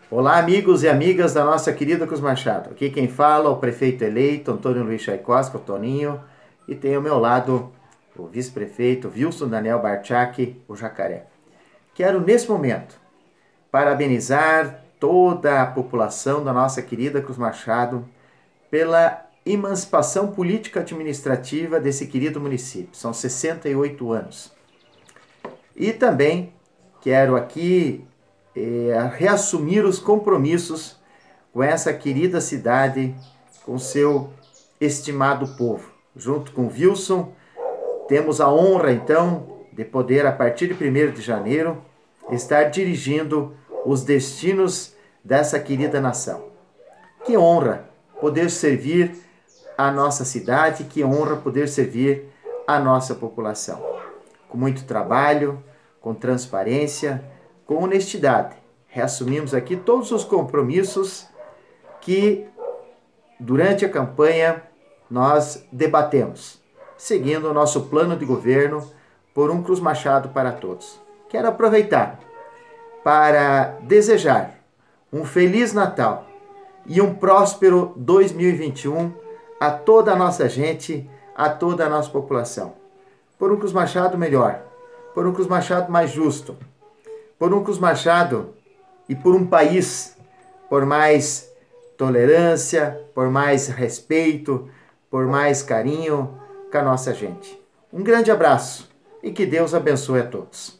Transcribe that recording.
Olá, amigos e amigas da nossa querida Cruz Machado. Aqui quem fala é o prefeito eleito, Antônio Luiz Chaikovski, o Toninho, e tem ao meu lado o vice-prefeito Wilson Daniel Bartchak, o Jacaré. Quero, nesse momento, parabenizar toda a população da nossa querida Cruz Machado pela emancipação política administrativa desse querido município. São 68 anos. E também quero aqui reassumir os compromissos com essa querida cidade, com seu estimado povo. Junto com Wilson, temos a honra, então, de poder, a partir de 1º de janeiro, estar dirigindo os destinos dessa querida nação. Que honra poder servir a nossa cidade, que honra poder servir a nossa população. Com muito trabalho, com transparência, com honestidade. Reassumimos aqui todos os compromissos que, durante a campanha, nós debatemos, seguindo o nosso plano de governo por um Cruz Machado para todos. Quero aproveitar para desejar um Feliz Natal e um próspero 2021 a toda a nossa gente, a toda a nossa população. Por um Cruz Machado melhor, por um Cruz Machado mais justo, por um Cruz Machado e por um país por mais tolerância, por mais respeito, por mais carinho com a nossa gente. Um grande abraço e que Deus abençoe a todos.